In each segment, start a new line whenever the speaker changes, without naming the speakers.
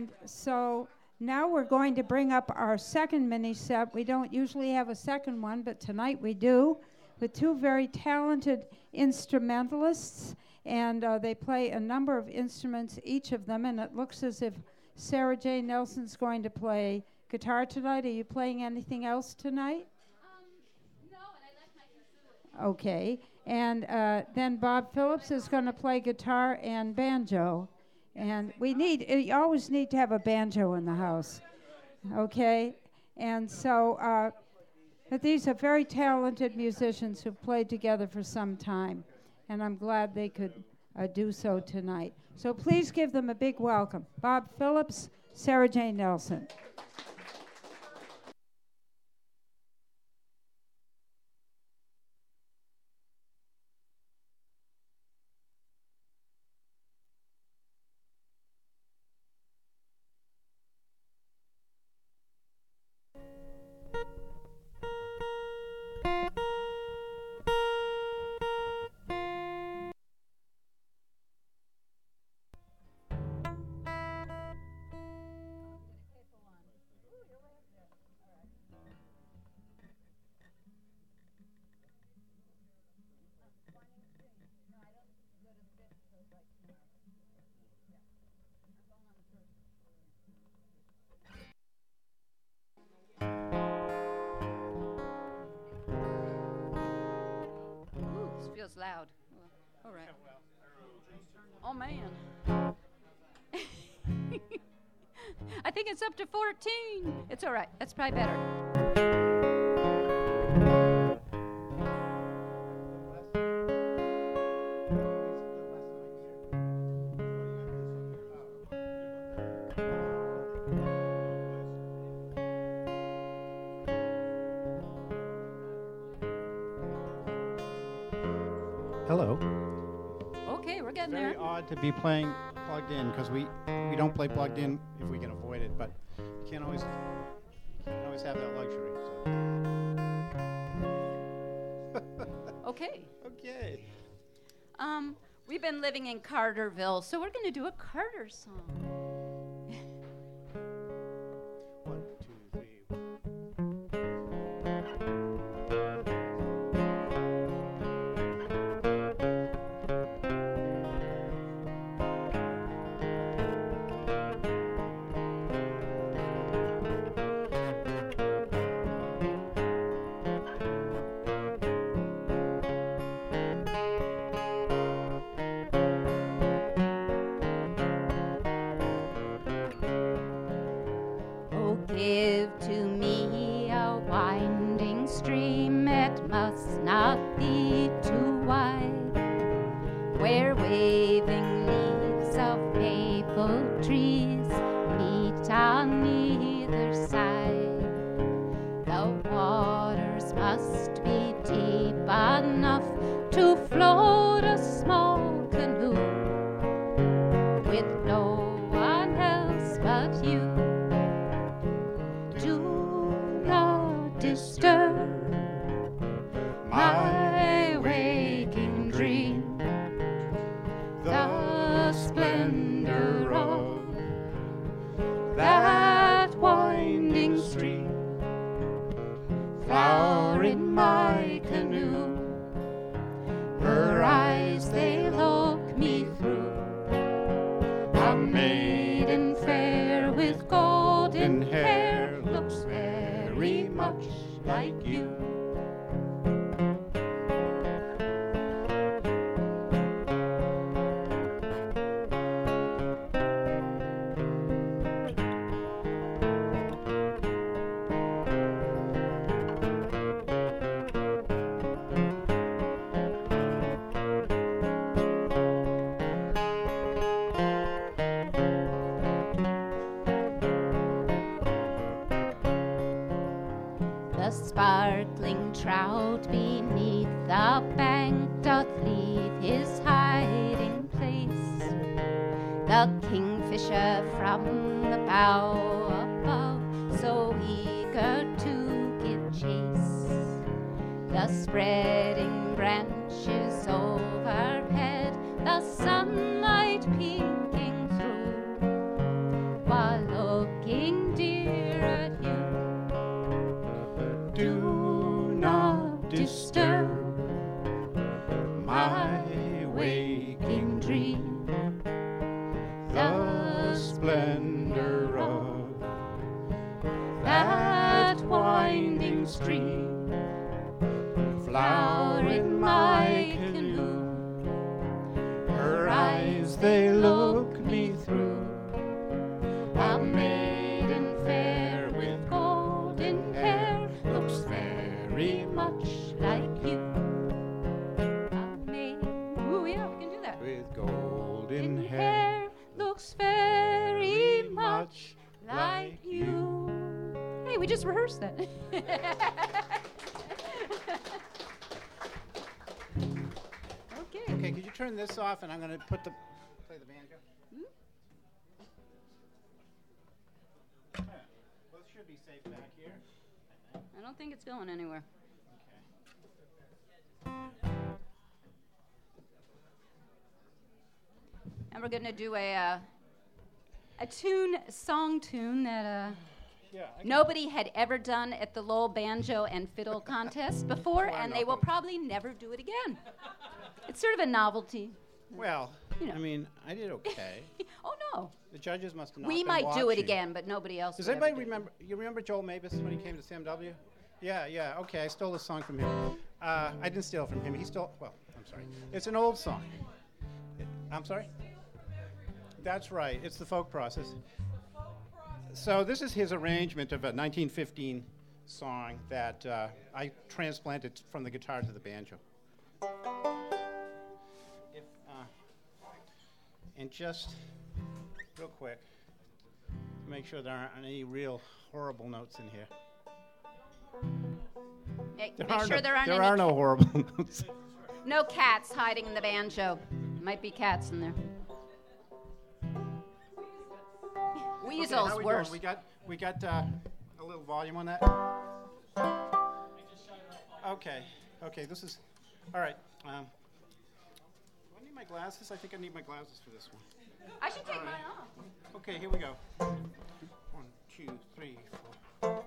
And so now we're going to bring up our second mini set. We don't usually have a second one, but tonight we do, with two very talented instrumentalists. And they play a number of instruments, each of them, and it looks as if Sarah J. Nelson's going to play guitar tonight. Are you playing anything else tonight?
No, and I left my food.
Okay. And then Bob Phillips is going to play guitar and banjo. And you always need to have a banjo in the house. Okay? And so, but these are very talented musicians who've played together for some time. And I'm glad they could do so tonight. So please give them a big welcome. Bob Phillips, Sarah J. Nelson.
Feels loud. All right. Oh, man. I think it's up to 14. It's all right. That's probably better.
Hello.
Okay, we're getting
Very
there.
odd to be playing plugged in because we don't play plugged in if we can avoid it, but you can't always have that luxury. So.
Okay.
Okay.
We've been living in Carterville, so we're going to do a Carter song.
1, 2, 3.
Give to me a winding stream, it must not be too wide, where waving leaves of maple trees meet on either side. The waters must be deep enough to float a small canoe with no one else but you. Disturb my waking dream, the splendor of that winding stream, flower in my canoe. Her eyes, they look me through, a maiden fair with golden hair looks very much like you. The sparkling trout beneath the bank doth leave his hiding place. The kingfisher from the bough above, so eager to give chase. The spreading branches overhead, the sunlight peeking through, was
the splendor of that winding stream, flower in my canoe. Her eyes, they look me through. A maiden fair with golden hair looks very much like you. A maiden,
Ooh, yeah, we can do that.
with golden
In
hair
hair looks very much
much
like you. Hey, we just rehearsed that. Okay.
Okay, could you turn this off and I'm going to play the banjo? Yeah, well, it should be safe back here.
I don't think it's going anywhere. And we're going to do a song tune that
Yeah.
nobody had ever done at the Lowell Banjo and Fiddle Contest before,
Well,
and they will
nobody.
probably never do it again. It's sort of a novelty.
Well,
You know.
I mean, I did okay.
Oh, no.
The judges must have not
We
been
might do it
watching.
again, but nobody else
Does
would ever
anybody
do it.
remember? You remember Joel Mabus when he came to CMW? Yeah. Okay, I stole a song from him. I didn't steal it from him. He stole. Well, I'm sorry. It's an old song. I'm sorry. That's right. It's the folk process. So this is his arrangement of a 1915 song that I transplanted from the guitar to the banjo. If, and just real quick, to make sure there aren't any real horrible notes in here.
Make sure there aren't
there
any
are no horrible notes.
no cats hiding in the banjo. Might be cats in there. Weasel's
How we
worse.
doing? We got a little volume on that. Okay. This is all right. Do I need my glasses? I think I need my glasses for this one.
I should take mine off.
Okay, here we go. 1, 2, 3, 4.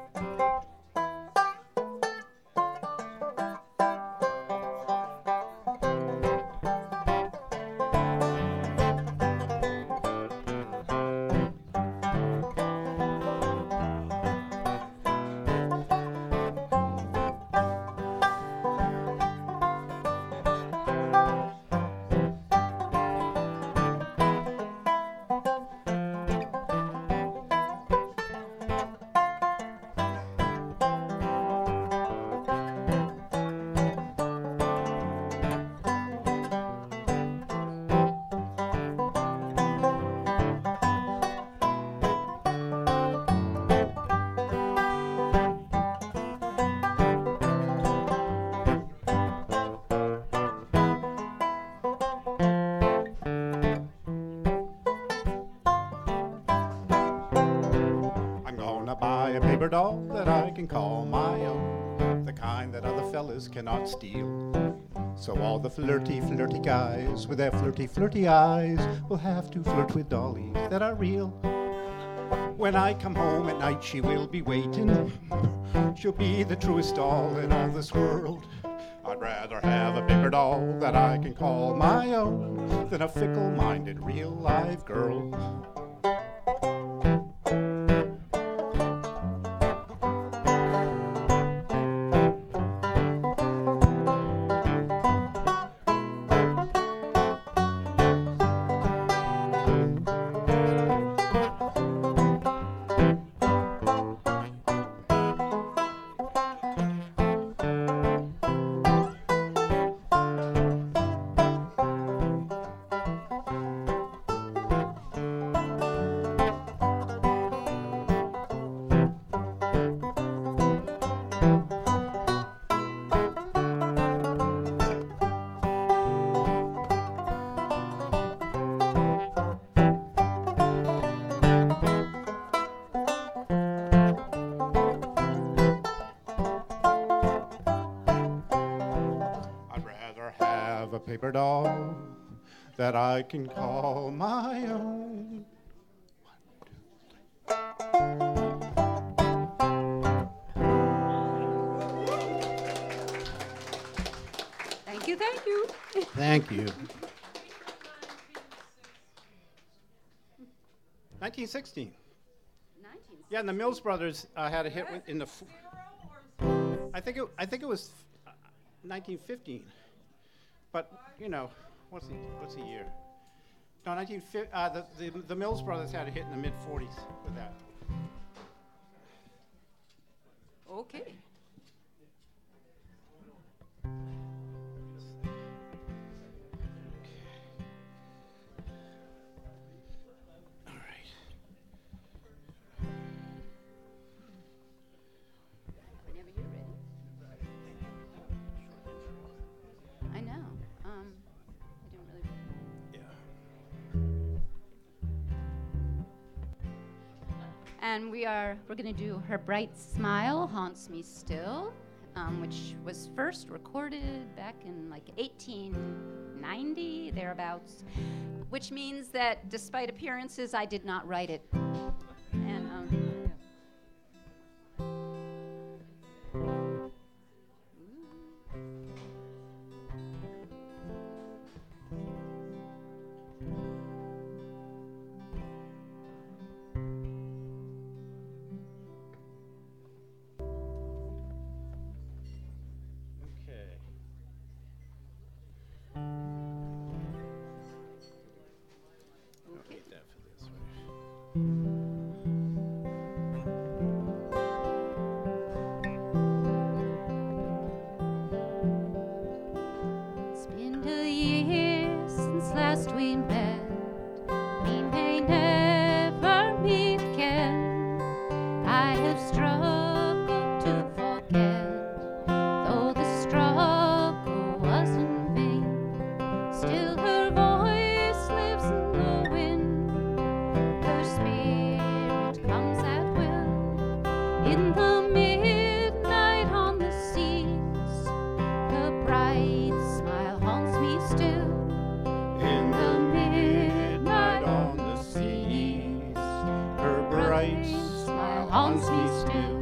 Paper doll that I can call my own, the kind that other fellas cannot steal. So all the flirty, flirty guys with their flirty, flirty eyes will have to flirt with dollies that are real. When I come home at night, she will be waiting. She'll be the truest doll in all this world. I'd rather have a paper doll that I can call my own than a fickle-minded, real-live girl. A paper doll that I can call my own.
'Thank you.
Thank you. 1916.
19.
Yeah, and the Mills Brothers had a hit in the. I think it was 1915. But you know, what's the year? No, 1950. The Mills Brothers had a hit in the mid 40s with that.
Okay. Whenever you're ready. I know. I don't really.
Yeah.
And we're going to do Her Bright Smile Haunts Me Still, which was first recorded back in like 1890, thereabouts, which means that despite appearances, I did not write it. And it's been a year since last we met. We may never meet again. I have struggled to forget, though the struggle wasn't vain. Still her voice lives in the wind. Her spirit comes at will in the midnight on the seas. Her bright smile haunts me still
In the midnight on the seas, her bright smile haunts me still.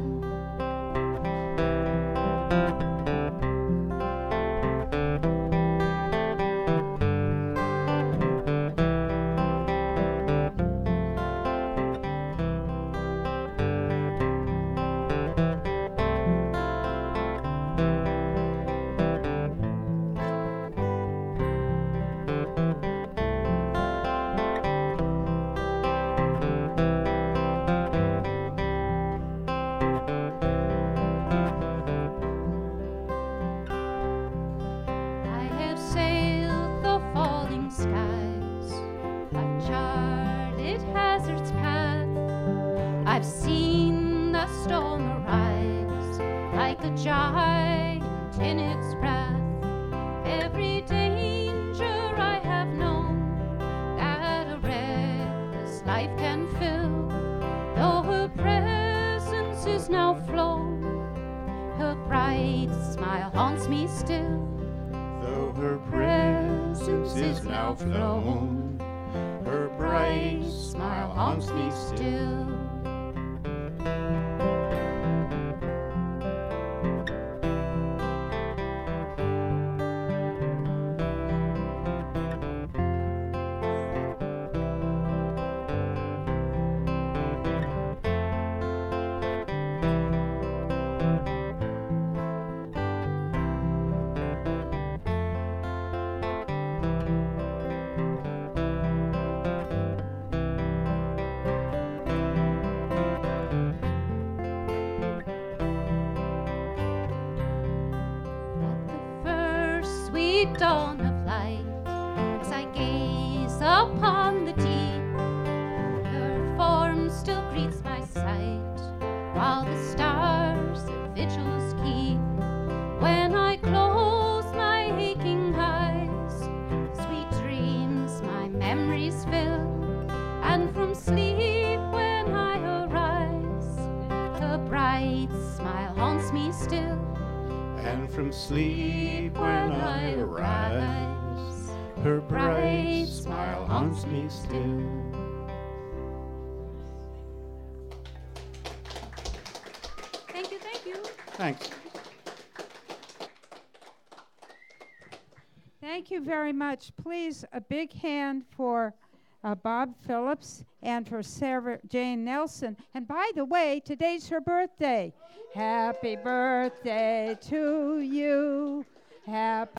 I have sailed the falling skies. I've charted hazard's path. I've seen the storm arise like a giant in its wrath. Every danger I have known that a reckless life can fill, though her presence is now flown, her bright smile haunts me still.
Though her presence is now flown, her bright smile haunts me still.
Sweet dawn of light, as I gaze upon the deep, her form still greets my sight, while the stars their vigils keep. When I close my aching eyes, sweet dreams my memories fill, and from sleep when I arise, her bright smile haunts me still.
And from sleep when I arise, her bright smile haunts me still.
Thank you, thank you.
Thanks.
Thank you very much. Please, a big hand for Bob Phillips, and for Sarah Jane Nelson. And by the way, today's her birthday. Happy birthday to you. Happy